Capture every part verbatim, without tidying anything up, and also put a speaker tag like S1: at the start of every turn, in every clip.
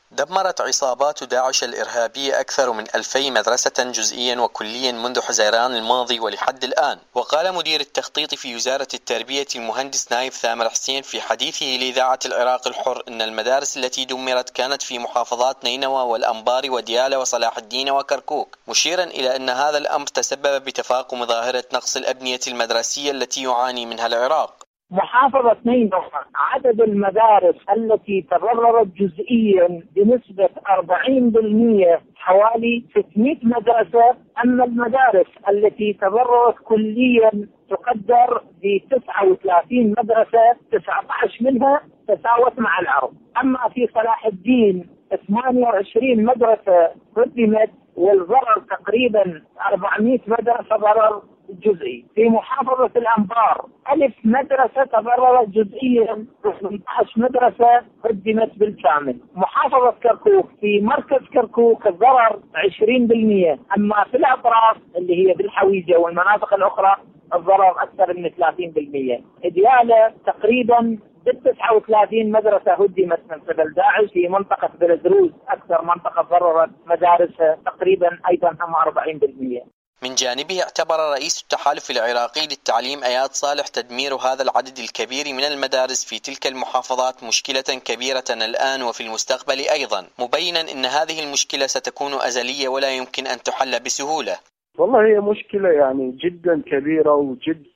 S1: دمرت عصابات داعش الإرهابية أكثر من ألفي مدرسة جزئيا وكليا منذ حزيران الماضي ولحد الآن. وقال مدير التخطيط في وزارة التربية المهندس نايف ثامر حسين في حديثه لإذاعة العراق الحر إن المدارس التي دمرت كانت في محافظات نينوى والأنبار وديالى وصلاح الدين وكركوك، مشيرا إلى أن هذا الأمر تسبب بتفاقم ظاهرة نقص الأبنية المدرسية التي يعاني منها العراق.
S2: محافظة نينوى عدد المدارس التي تضررت جزئيا بنسبة أربعين بالمئة حوالي ستمئة مدرسة، أما المدارس التي تضررت كليا تقدر ب تسعة وثلاثين مدرسة، تسعة عشر منها تساوت مع العرض. أما في صلاح الدين ثمانية وعشرين مدرسة هدمت والضرر تقريبا أربعمئة مدرسة ضرر جزئي. في محافظة الأنبار ألف مدرسة تضررت جزئيا، ثمانية عشر مدرسة هدمت بالكامل. محافظة كركوك في مركز كركوك الضرر عشرين بالمئة، أما في الأطراف اللي هي بالحويجة والمناطق الأخرى الضرر أكثر من ثلاثين بالمئة. ديالى تقريبا تسعة وثلاثين مدرسة هدمت من قبل داعش. في منطقة بلدروز أكثر منطقة ضررت مدارسها تقريبا أيضا هم أربعين بالمئة.
S1: من جانبه اعتبر رئيس التحالف العراقي للتعليم اياد صالح تدمير هذا العدد الكبير من المدارس في تلك المحافظات مشكلة كبيرة الآن وفي المستقبل أيضا، مبينا أن هذه المشكلة ستكون أزلية ولا يمكن أن تحل بسهولة.
S3: والله هي مشكلة يعني جدا كبيرة وجدا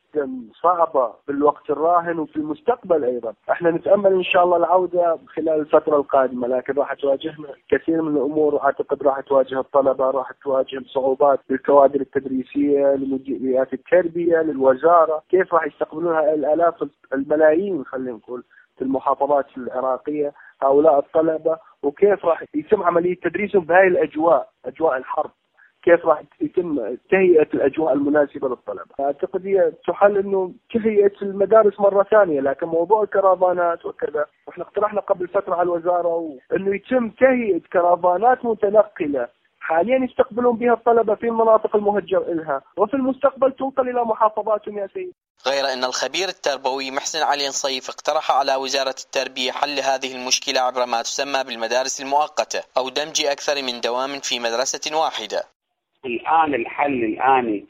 S3: صعبة في الوقت الراهن وفي المستقبل أيضا. احنا نتأمل إن شاء الله العودة خلال الفترة القادمة، لكن راح تواجهنا كثير من الأمور، وأعتقد راح تواجه الطلبة، راح تواجه صعوبات للكوادر التدريسية، لمديريات التربية، للوزارة، كيف راح يستقبلونها الآلاف الملايين خلينا نقول في المحافظات العراقية هؤلاء الطلبة، وكيف راح يتم عملية تدريسهم بهاي الأجواء، أجواء الحرب، كيف راح يتم تهيئة الأجواء المناسبة للطلبة. أعتقد هي تحل إنه تهيئة المدارس مرة ثانية، لكن موضوع الكرفانات وكذا إحنا اقترحنا قبل فترة على الوزارة إنه يتم تهيئة كرفانات متنقلة حاليا يستقبلون بها الطلبة في المناطق المهجر إلها، وفي المستقبل توصل إلى محافظاتهم يا سيد.
S1: غير أن الخبير التربوي محسن علي نصيف اقترح على وزارة التربية حل هذه المشكلة عبر ما تسمى بالمدارس المؤقتة أو دمج أكثر من دوام في مدرسة واحدة.
S4: الآن الحل الآني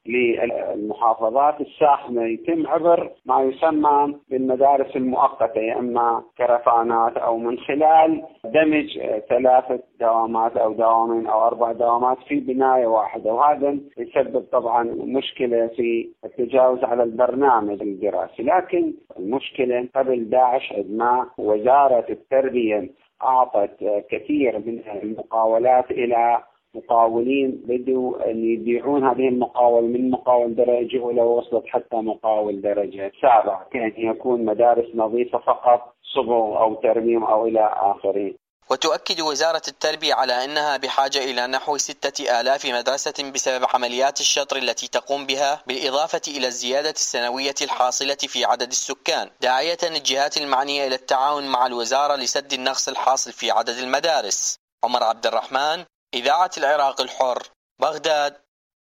S4: للمحافظات الساخنة يتم عبر ما يسمى بالمدارس المؤقتة، يا إما كرفانات أو من خلال دمج ثلاثة دوامات أو دوامين أو أربع دوامات في بناية واحدة، وهذا يسبب طبعا مشكلة في التجاوز على البرنامج الدراسي. لكن المشكلة قبل داعش عندما وزارة التربية أعطت كثير من المقاولات إلى مقاولين بدوا أن يبيعون هذه المقاول من مقاول درجة أولى ووصلت حتى مقاول درجة سابعة، كأن يكون مدارس نظيفة فقط صبغ أو ترميم أو إلى آخره.
S1: وتؤكد وزارة التربية على أنها بحاجة إلى نحو ستة آلاف مدرسة بسبب عمليات الشطر التي تقوم بها، بالإضافة إلى الزيادة السنوية الحاصلة في عدد السكان، داعية الجهات المعنية إلى التعاون مع الوزارة لسد النقص الحاصل في عدد المدارس. عمر عبد الرحمن، إذاعة العراق الحر، بغداد.